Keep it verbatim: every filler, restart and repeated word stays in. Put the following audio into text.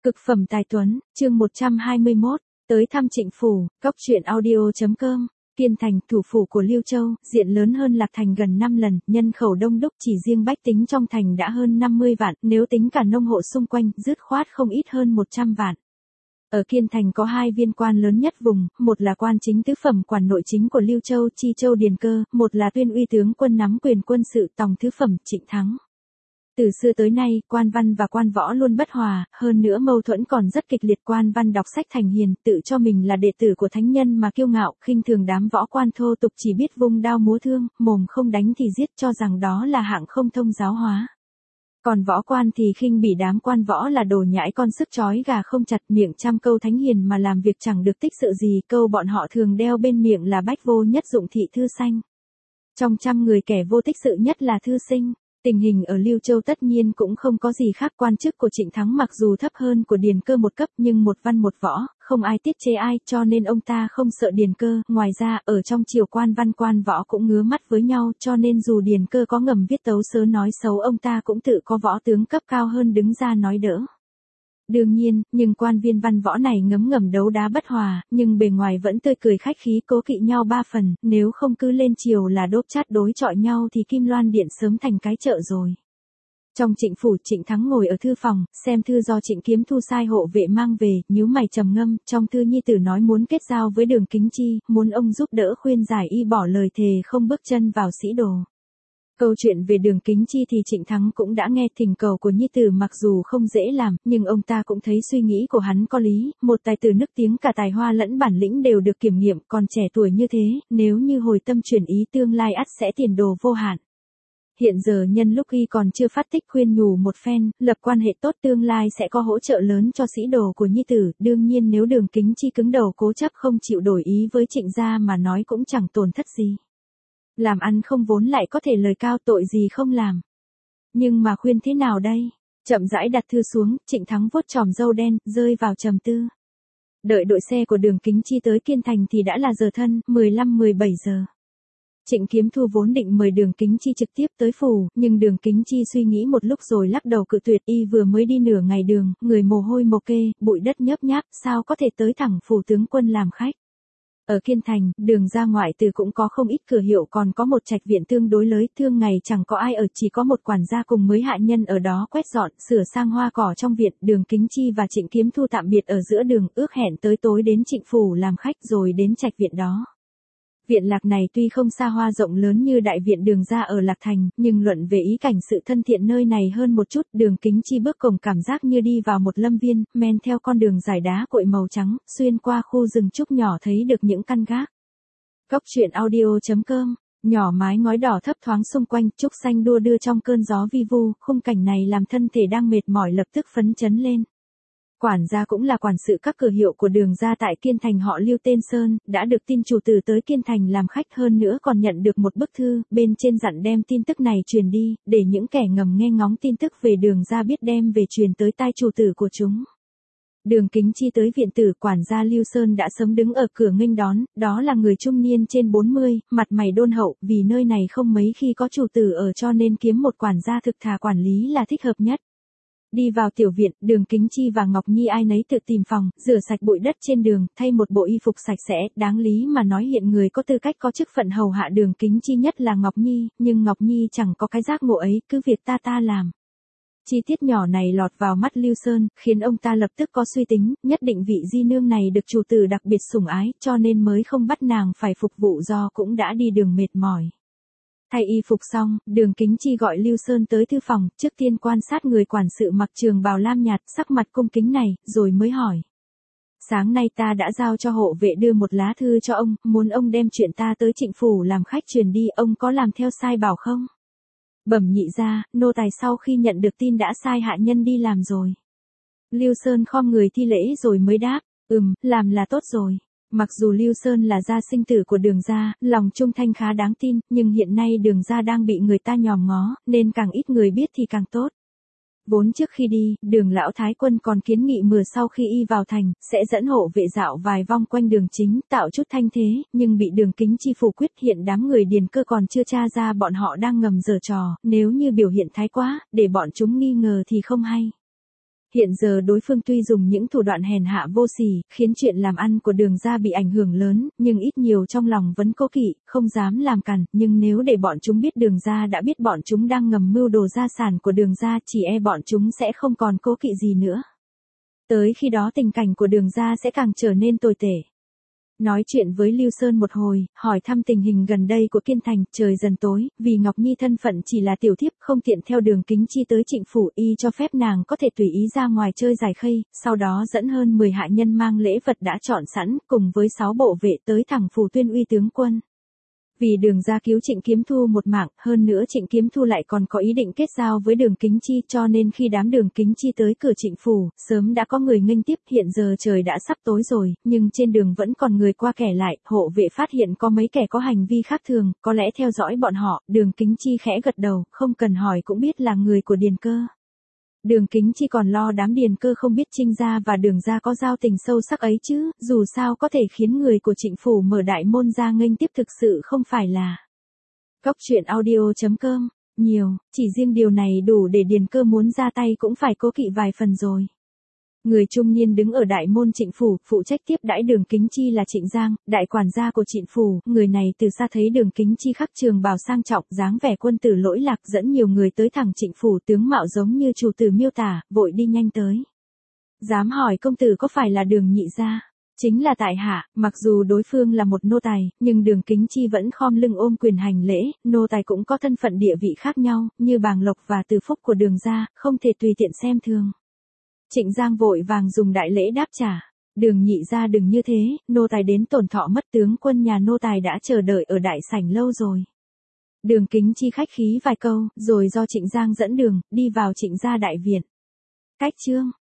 Cực phẩm tài tuấn, chương một trăm hai mươi mốt, tới thăm Trịnh phủ, cóc truyện audio chấm com. Kiên Thành, thủ phủ của Liêu Châu, diện lớn hơn Lạc Thành gần năm lần, nhân khẩu đông đúc, chỉ riêng bách tính trong thành đã hơn năm mươi vạn, nếu tính cả nông hộ xung quanh, dứt khoát không ít hơn một trăm vạn. Ở Kiên Thành có hai viên quan lớn nhất vùng, một là quan chính tứ phẩm quản nội chính của Liêu Châu, Chi Châu Điền Cơ, một là tuyên uy tướng quân nắm quyền quân sự tòng tứ phẩm, Trịnh Thắng. Từ xưa tới nay, quan văn và quan võ luôn bất hòa, hơn nữa mâu thuẫn còn rất kịch liệt. Quan văn đọc sách thành hiền, tự cho mình là đệ tử của thánh nhân mà kiêu ngạo, khinh thường đám võ quan thô tục chỉ biết vung đao múa thương, mồm không đánh thì giết, cho rằng đó là hạng không thông giáo hóa. Còn võ quan thì khinh bỉ đám quan võ là đồ nhãi con sức chói gà không chặt, miệng trăm câu thánh hiền mà làm việc chẳng được tích sự gì. Câu bọn họ thường đeo bên miệng là bách vô nhất dụng thị thư sanh. Trong trăm người kẻ vô tích sự nhất là thư sinh. Tình hình ở Liêu Châu tất nhiên cũng không có gì khác. Quan chức của Trịnh Thắng mặc dù thấp hơn của Điền Cơ một cấp nhưng một văn một võ, không ai tiết chế ai, cho nên ông ta không sợ Điền Cơ. Ngoài ra, ở trong triều quan văn quan võ cũng ngứa mắt với nhau, cho nên dù Điền Cơ có ngầm viết tấu sớ nói xấu ông ta cũng tự có võ tướng cấp cao hơn đứng ra nói đỡ. Đương nhiên, nhưng quan viên văn võ này ngấm ngầm đấu đá bất hòa, nhưng bề ngoài vẫn tươi cười khách khí, cố kỵ nhau ba phần, nếu không cứ lên triều là đốp chát đối chọi nhau thì Kim Loan Điện sớm thành cái chợ rồi. Trong Trịnh phủ, Trịnh Thắng ngồi ở thư phòng, xem thư do Trịnh Kiếm Thu sai hộ vệ mang về, nhíu mày trầm ngâm. Trong thư nhi tử nói muốn kết giao với Đường Kính Chi, muốn ông giúp đỡ khuyên giải y bỏ lời thề không bước chân vào sĩ đồ. Câu chuyện về Đường Kính Chi thì Trịnh Thắng cũng đã nghe. Thỉnh cầu của nhi tử mặc dù không dễ làm, nhưng ông ta cũng thấy suy nghĩ của hắn có lý, một tài tử nức tiếng cả tài hoa lẫn bản lĩnh đều được kiểm nghiệm, còn trẻ tuổi như thế, nếu như hồi tâm chuyển ý tương lai ắt sẽ tiền đồ vô hạn. Hiện giờ nhân lúc y còn chưa phát tích khuyên nhủ một phen, lập quan hệ tốt tương lai sẽ có hỗ trợ lớn cho sĩ đồ của nhi tử. Đương nhiên nếu Đường Kính Chi cứng đầu cố chấp không chịu đổi ý với Trịnh gia mà nói cũng chẳng tổn thất gì. Làm ăn không vốn lại có thể lời cao, tội gì không làm. Nhưng mà khuyên thế nào đây? Chậm rãi đặt thư xuống, Trịnh Thắng vuốt chòm râu đen, rơi vào trầm tư. Đợi đội xe của Đường Kính Chi tới Kiên Thành thì đã là giờ thân, mười lăm mười bảy giờ. Trịnh Kiếm Thu vốn định mời Đường Kính Chi trực tiếp tới phủ, nhưng Đường Kính Chi suy nghĩ một lúc rồi lắc đầu cự tuyệt. Y vừa mới đi nửa ngày đường, người mồ hôi mồ kê, bụi đất nhớp nháp, sao có thể tới thẳng phủ tướng quân làm khách. Ở Kiên Thành, đường ra ngoại từ cũng có không ít cửa hiệu, còn có một trạch viện tương đối lớn, thương ngày chẳng có ai ở, chỉ có một quản gia cùng mấy hạ nhân ở đó quét dọn, sửa sang hoa cỏ trong viện. Đường Kính Chi và Trịnh Kiếm Thu tạm biệt ở giữa đường, ước hẹn tới tối đến Trịnh phủ làm khách rồi đến trạch viện đó. Viện lạc này tuy không xa hoa rộng lớn như đại viện Đường ra ở Lạc Thành, nhưng luận về ý cảnh sự thân thiện nơi này hơn một chút. Đường Kính Chi bước cổng cảm giác như đi vào một lâm viên, men theo con đường dài đá cội màu trắng, xuyên qua khu rừng trúc nhỏ thấy được những căn gác. Cóc truyện audio chấm com, nhỏ mái ngói đỏ thấp thoáng xung quanh, trúc xanh đua đưa trong cơn gió vi vu, khung cảnh này làm thân thể đang mệt mỏi lập tức phấn chấn lên. Quản gia cũng là quản sự các cửa hiệu của Đường gia tại Kiên Thành họ Lưu tên Sơn, đã được tin chủ tử tới Kiên Thành làm khách, hơn nữa còn nhận được một bức thư, bên trên dặn đem tin tức này truyền đi, để những kẻ ngầm nghe ngóng tin tức về Đường gia biết đem về truyền tới tai chủ tử của chúng. Đường Kính Chi tới viện tử, quản gia Lưu Sơn đã sớm đứng ở cửa nghênh đón, đó là người trung niên trên bốn mươi, mặt mày đôn hậu, vì nơi này không mấy khi có chủ tử ở cho nên kiếm một quản gia thực thà quản lý là thích hợp nhất. Đi vào tiểu viện, Đường Kính Chi và Ngọc Nhi ai nấy tự tìm phòng, rửa sạch bụi đất trên đường, thay một bộ y phục sạch sẽ. Đáng lý mà nói hiện người có tư cách có chức phận hầu hạ Đường Kính Chi nhất là Ngọc Nhi, nhưng Ngọc Nhi chẳng có cái giác ngộ ấy, cứ việc ta ta làm. Chi tiết nhỏ này lọt vào mắt Lưu Sơn, khiến ông ta lập tức có suy tính, nhất định vị di nương này được chủ tử đặc biệt sủng ái, cho nên mới không bắt nàng phải phục vụ do cũng đã đi đường mệt mỏi. Thay y phục xong, Đường Kính Chi gọi Lưu Sơn tới thư phòng, trước tiên quan sát người quản sự mặc trường bào lam nhạt, sắc mặt cung kính này, rồi mới hỏi. Sáng nay ta đã giao cho hộ vệ đưa một lá thư cho ông, muốn ông đem chuyện ta tới Trịnh phủ làm khách truyền đi, ông có làm theo sai bảo không? Bẩm nhị gia, nô tài sau khi nhận được tin đã sai hạ nhân đi làm rồi. Lưu Sơn khom người thi lễ rồi mới đáp, ừm, làm là tốt rồi. Mặc dù Lưu Sơn là gia sinh tử của Đường gia, lòng trung thanh khá đáng tin, nhưng hiện nay Đường gia đang bị người ta nhòm ngó, nên càng ít người biết thì càng tốt. Vốn trước khi đi, Đường lão thái quân còn kiến nghị mừa sau khi y vào thành, sẽ dẫn hộ vệ dạo vài vòng quanh đường chính, tạo chút thanh thế, nhưng bị Đường Kính Chi phủ quyết. Hiện đám người Điền Cơ còn chưa tra ra bọn họ đang ngầm giở trò, nếu như biểu hiện thái quá, để bọn chúng nghi ngờ thì không hay. Hiện giờ đối phương tuy dùng những thủ đoạn hèn hạ vô sỉ, khiến chuyện làm ăn của Đường gia bị ảnh hưởng lớn, nhưng ít nhiều trong lòng vẫn cố kỵ, không dám làm cản, nhưng nếu để bọn chúng biết Đường gia đã biết bọn chúng đang ngầm mưu đồ gia sản của Đường gia, chỉ e bọn chúng sẽ không còn cố kỵ gì nữa. Tới khi đó tình cảnh của Đường gia sẽ càng trở nên tồi tệ. Nói chuyện với Lưu Sơn một hồi, hỏi thăm tình hình gần đây của Kiên Thành, trời dần tối, vì Ngọc Nhi thân phận chỉ là tiểu thiếp, không tiện theo Đường Kính Chi tới Trịnh phủ, y cho phép nàng có thể tùy ý ra ngoài chơi giải khây, sau đó dẫn hơn mười hạ nhân mang lễ vật đã chọn sẵn, cùng với sáu bộ vệ tới thẳng phủ Tuyên Uy tướng quân. Vì Đường gia cứu Trịnh Kiếm Thu một mạng, hơn nữa Trịnh Kiếm Thu lại còn có ý định kết giao với Đường Kính Chi, cho nên khi đám Đường Kính Chi tới cửa Trịnh phủ, sớm đã có người nghênh tiếp. Hiện giờ trời đã sắp tối rồi, nhưng trên đường vẫn còn người qua kẻ lại, hộ vệ phát hiện có mấy kẻ có hành vi khác thường, có lẽ theo dõi bọn họ. Đường Kính Chi khẽ gật đầu, không cần hỏi cũng biết là người của Điền Cơ. Đường Kính Chi còn lo đám Điền Cơ không biết Trinh gia và Đường gia có giao tình sâu sắc ấy chứ, dù sao có thể khiến người của Trịnh phủ mở đại môn ra nghênh tiếp thực sự không phải là. Góc truyện audio chấm com, nhiều, chỉ riêng điều này đủ để Điền Cơ muốn ra tay cũng phải cố kỵ vài phần rồi. Người trung niên đứng ở đại môn Trịnh phủ, phụ trách tiếp đãi Đường Kính Chi là Trịnh Giang, đại quản gia của Trịnh phủ, người này từ xa thấy Đường Kính Chi khắc trường bào sang trọng, dáng vẻ quân tử lỗi lạc, dẫn nhiều người tới thẳng Trịnh phủ, tướng mạo giống như chủ tử miêu tả, vội đi nhanh tới. Dám hỏi công tử có phải là Đường nhị gia? Chính là tại hạ. Mặc dù đối phương là một nô tài, nhưng Đường Kính Chi vẫn khom lưng ôm quyền hành lễ, nô tài cũng có thân phận địa vị khác nhau, như bàng lộc và từ phúc của Đường gia, không thể tùy tiện xem thường. Trịnh Giang vội vàng dùng đại lễ đáp trả. Đường nhị gia đừng như thế, nô tài đến tổn thọ mất, tướng quân nhà nô tài đã chờ đợi ở đại sảnh lâu rồi. Đường Kính Chi khách khí vài câu, rồi do Trịnh Giang dẫn đường, đi vào Trịnh gia đại viện. Cách chương